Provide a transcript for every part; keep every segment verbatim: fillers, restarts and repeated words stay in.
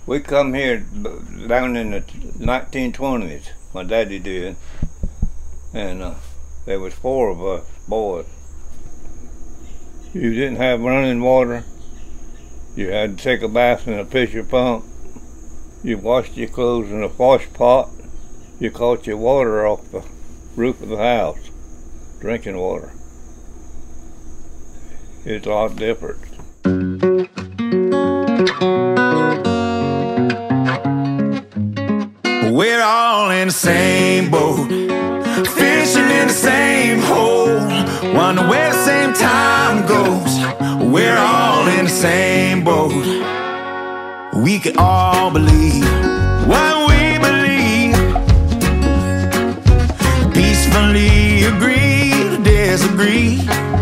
We come here down in the nineteen twenties, my daddy did, and uh, there was four of us boys. You didn't have running water. You had to take a bath in a pitcher pump. You washed your clothes in a wash pot. You caught your water off the roof of the house, drinking water. It's a lot different. We're all in the same boat, fishing in the same hole, wonder where the same time goes. We're all in the same boat. We can all believe what we believe, peacefully agree to disagree.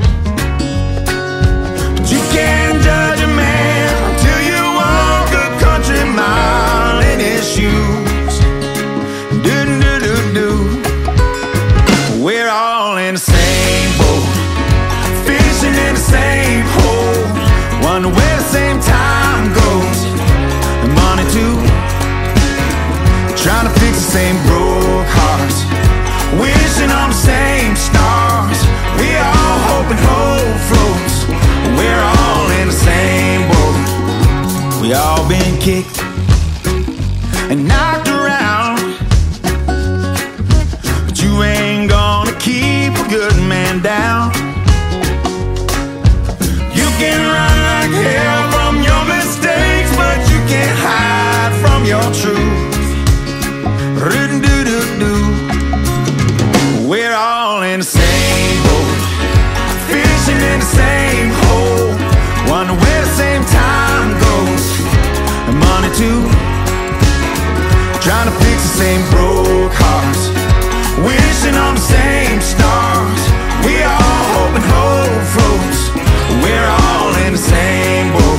But you can't judge a man until you walk a country mile in his shoes. Do do do do. We're all in the same boat, fishing in the same hole, wonder where the same time goes. And money too, trying to fix the same broke hearts, wishing on the same stars. We all hope and hope floats. We're all in the same boat. We all been kicked and knocked around, but you ain't gonna keep a good man down. You can run like hell from your mistakes, but you can't hide from your truth. Ru-do-do-do. We're all in the same boat, fishing in the same hole, wonder where the same time goes. And money too, trying to fix the same broke hearts, wishing on the same stars. We all hope and hope floats. We're all in the same boat.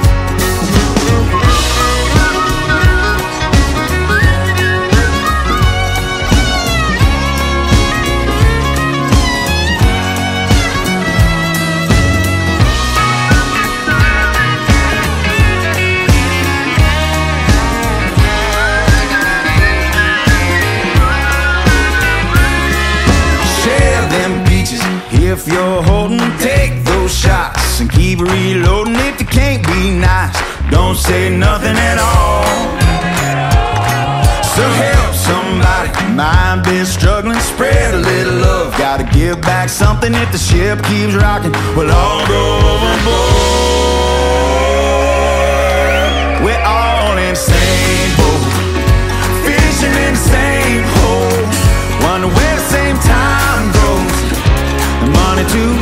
If you're holding, take those shots and keep reloading. If you can't be nice, don't say nothing at all. So help somebody, mind been struggling, spread a little love. Gotta give back something if the ship keeps rocking. We'll all go overboard. We're all in the same boat, fishing in the same hole, wonder where the same time goes. Money too,